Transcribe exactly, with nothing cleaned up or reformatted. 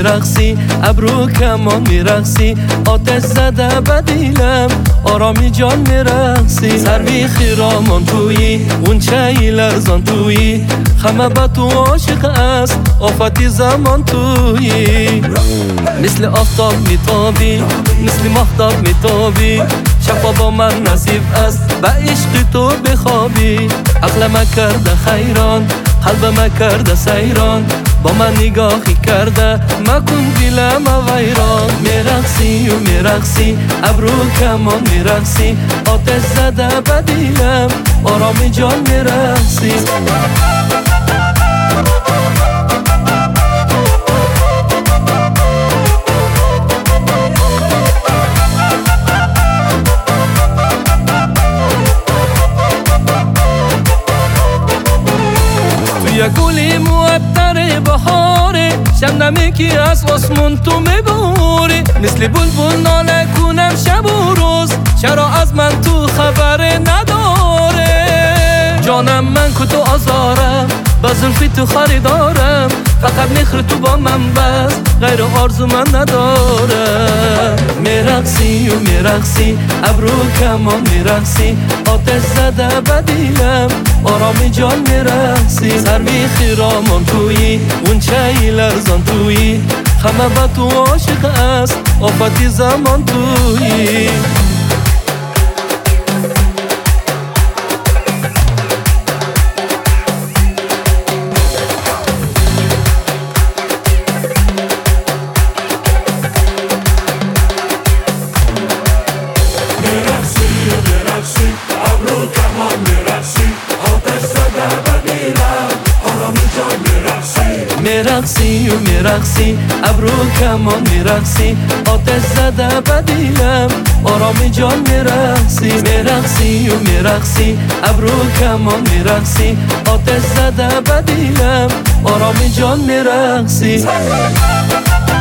میرقصی، ابرو کمان میرقصی، آتش زده بدیلم آرامی جان میرقصی. سروی خیرامان تویی اون چه لرزان تویی، خمه با تو عاشق است آفتی زمان تویی. مثل آفتاب میتابی، مثل ماهتاب میتابی، شفا با من نصیب است به عشق تو بخوابی. عقل ما کرده خیران، قلب ما کرده سیران، با من نگاهی کرده مکن دلم ویران. میرقصی و میرقصی، ابرو کمان میرقصی، آتش زده بدیلم آرامی جان میرقصی. یه گلی معطر بهاره، شبنمی که از آسمون تو میبوری. مثل بلبل ناله کنم شب و روز، چرا از من تو خبر نداره؟ جانم من که تو آزارم، با زلفی تو خریدارم، فقط مخر تو با من بس غیر آرزو من ندارم. میرقصی و میرقصی، ابرو کمان میرقصی، آتش زده بدیلم آرامی جان میرقصی. سروی خیرامان تویی اون چه لرزان تویی، خمه با تو عاشق است آفتی زمان تویی. میرقصی و میرقصی، ابرو کمان میرقصی، آتش زده بدیلم آرامی جان میرقصی. میرقصی و میرقصی، ابرو کمان میرقصی، آتش زده بدیلم آرامی جان میرقصی.